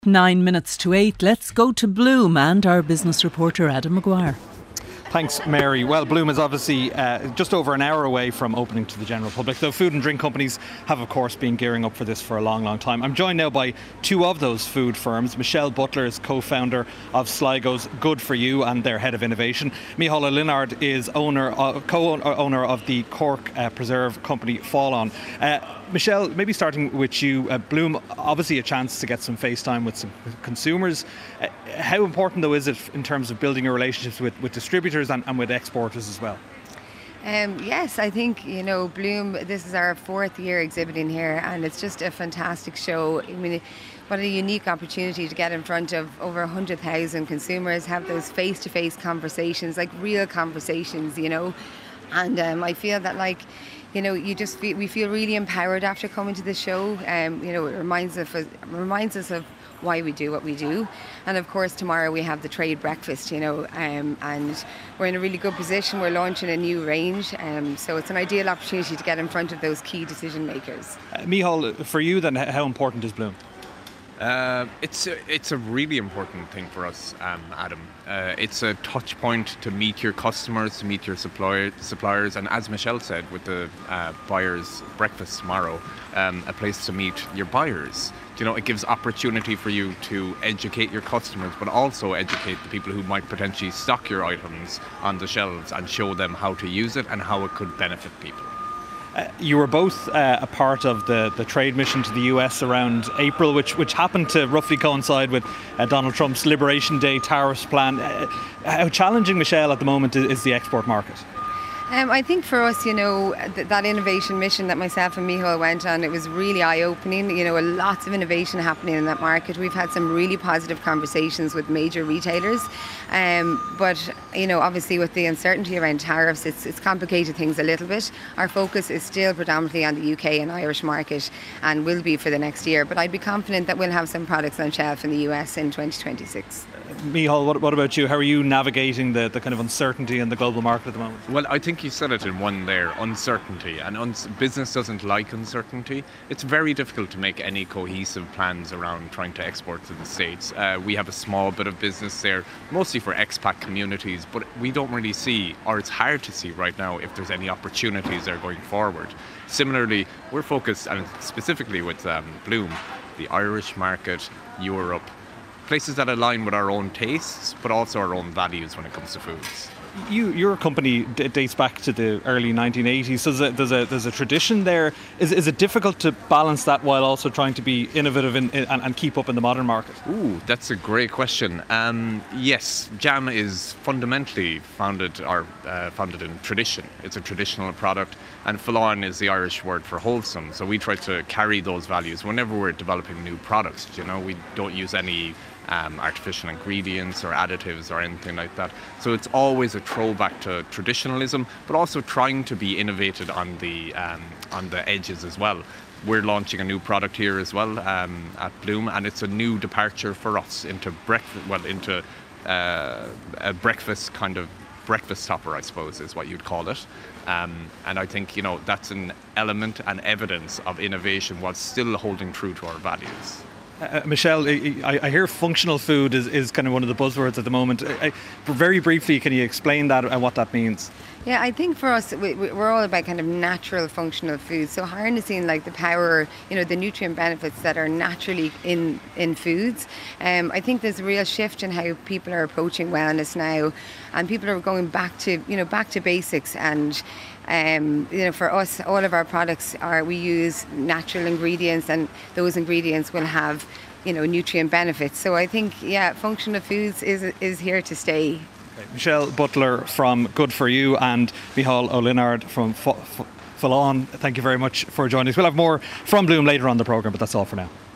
9 minutes to 8. Let's go to Bloom and our business reporter Adam Maguire. Thanks, Mary. Well, Bloom is obviously just over an hour away from opening to the general public, though food and drink companies have, of course, been gearing up for this for a long, long time. I'm joined now by two of those food firms. Michelle Butler is co-founder of Sligo's Good For You and their head of innovation. Micheál Linard is co-owner of the Cork preserve company Fallon. Michelle, maybe starting with you, Bloom, obviously a chance to get some face time with some consumers. How important, though, is it in terms of building your relationships with distributors and with exporters as well? Yes, I think, Bloom, this is our fourth year exhibiting here, and it's just a fantastic show. I mean, what a unique opportunity to get in front of over 100,000 consumers, have those face-to-face conversations, like real conversations, And I feel that, we feel really empowered after coming to the show. It reminds us of why we do what we do. And of course, tomorrow we have the trade breakfast, and we're in a really good position. We're launching a new range, so it's an ideal opportunity to get in front of those key decision makers. Micheál, for you then, how important is Bloom? It's a really important thing for us, Adam. It's a touch point to meet your customers, to meet your suppliers, and as Michelle said, with the buyers' breakfast tomorrow, a place to meet your buyers. It gives opportunity for you to educate your customers, but also educate the people who might potentially stock your items on the shelves and show them how to use it and how it could benefit people. You were both a part of the trade mission to the US around April, which happened to roughly coincide with Donald Trump's Liberation Day tariffs plan. How challenging, Michelle, at the moment is the export market? I think for us, that innovation mission that myself and Micheál went on, it was really eye-opening. Lots of innovation happening in that market. We've had some really positive conversations with major retailers. But obviously with the uncertainty around tariffs, it's complicated things a little bit. Our focus is still predominantly on the UK and Irish market, and will be for the next year. But I'd be confident that we'll have some products on shelf in the US in 2026. Micheál, what about you? How are you navigating the kind of uncertainty in the global market at the moment? Well, I think you said it in one there, uncertainty. And business doesn't like uncertainty. It's very difficult to make any cohesive plans around trying to export to the States. We have a small bit of business there, mostly for expat communities, but we don't really see, or it's hard to see right now, if there's any opportunities there going forward. Similarly, we're focused, and specifically with Bloom, the Irish market, Europe, places that align with our own tastes, but also our own values when it comes to foods. Your company dates back to the early 1980s, so there's a tradition there. Is it difficult to balance that while also trying to be innovative and keep up in the modern market? Ooh, that's a great question. Yes, jam is fundamentally founded in tradition. It's a traditional product, and Fallon is the Irish word for wholesome. So we try to carry those values whenever we're developing new products. We don't use any artificial ingredients or additives or anything like that. So it's always a throwback to traditionalism, but also trying to be innovated on the edges as well. We're launching a new product here as well at Bloom, and it's a new departure for us into a breakfast kind of breakfast topper, I suppose, is what you'd call it. And I think that's an element and evidence of innovation while still holding true to our values. Michelle, I hear functional food is kind of one of the buzzwords at the moment. Very briefly, can you explain that and what that means? Yeah, I think for us, we're all about kind of natural functional foods. So harnessing the power, the nutrient benefits that are naturally in foods. I think there's a real shift in how people are approaching wellness now, and people are going back to basics. And for us, all of our products we use natural ingredients, and those ingredients will have nutrient benefits. So I think functional foods is here to stay. Michelle Butler from Good For You and Micheál Linard from Fallon, thank you very much for joining us. We'll have more from Bloom later on the programme, but that's all for now.